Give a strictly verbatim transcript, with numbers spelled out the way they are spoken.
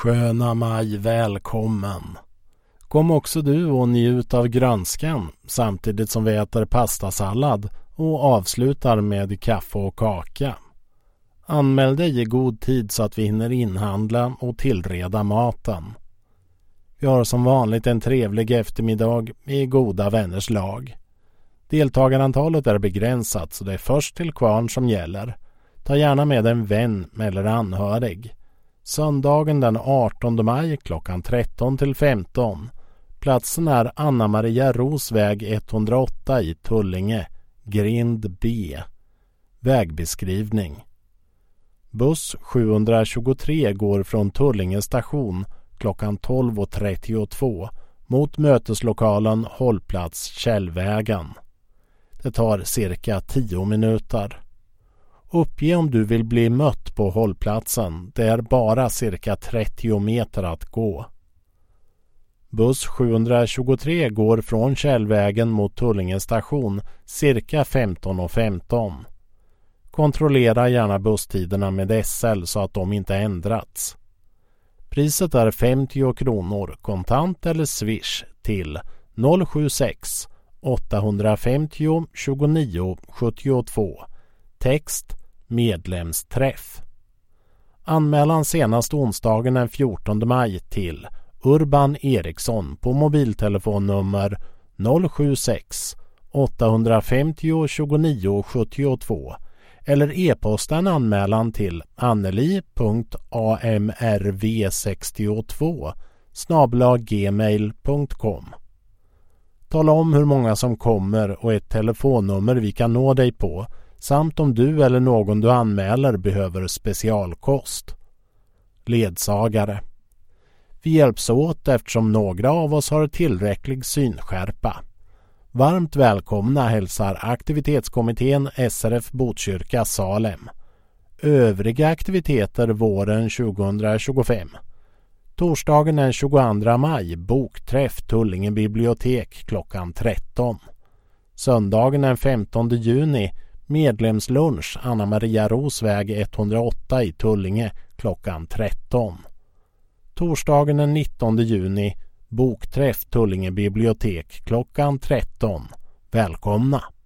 Sköna maj, välkommen. Kom också du och njut av grönskan samtidigt som vi äter pastasallad och avslutar med kaffe och kaka. Anmäl dig i god tid så att vi hinner inhandla och tillreda maten. Vi har som vanligt en trevlig eftermiddag i goda vänners lag. Deltagarantalet är begränsat så det är först till kvarn som gäller. Ta gärna med en vän eller anhörig. Söndagen den artonde maj klockan tretton till femton. Platsen är Anna Maria Rosväg etthundraåtta i Tullinge, grind B. Vägbeskrivning. Buss sjuhundratjugotre går från Tullinge station klockan tolv trettiotvå mot möteslokalen hållplats Källvägen. Det tar cirka tio minuter. Uppge om du vill bli mött på hållplatsen. Det är bara cirka trettio meter att gå. Buss sjuhundratjugotre går från Källvägen mot Tullinge station cirka femton femton. Kontrollera gärna busstiderna med S L så att de inte ändrats. Priset är femtio kronor kontant eller swish till noll sju sex åtta fem noll tjugonio sjuttiotvå. Text medlemsträff. Anmälan senast onsdagen den fjortonde maj till Urban Eriksson på mobiltelefonnummer noll sju sex åtta fem noll tjugonio sjuttiotvå eller e-posta en anmälan till anneli punkt amrv sextiotvå snabel-a gmail punkt com. Tala om hur många som kommer och ett telefonnummer vi kan nå dig på samt om du eller någon du anmäler behöver specialkost. Ledsagare. Vi hjälps åt eftersom några av oss har tillräcklig synskärpa. Varmt välkomna hälsar aktivitetskommittén S R F Botkyrka Salem. Övriga aktiviteter våren tjugohundratjugofem. Torsdagen den tjugoandra maj bokträff Tullinge bibliotek klockan tretton. Söndagen den femtonde juni medlemslunch Anna Maria Rosväg etthundraåtta i Tullinge klockan tretton. Torsdagen den nittonde juni bokträff Tullinge bibliotek klockan tretton. Välkomna!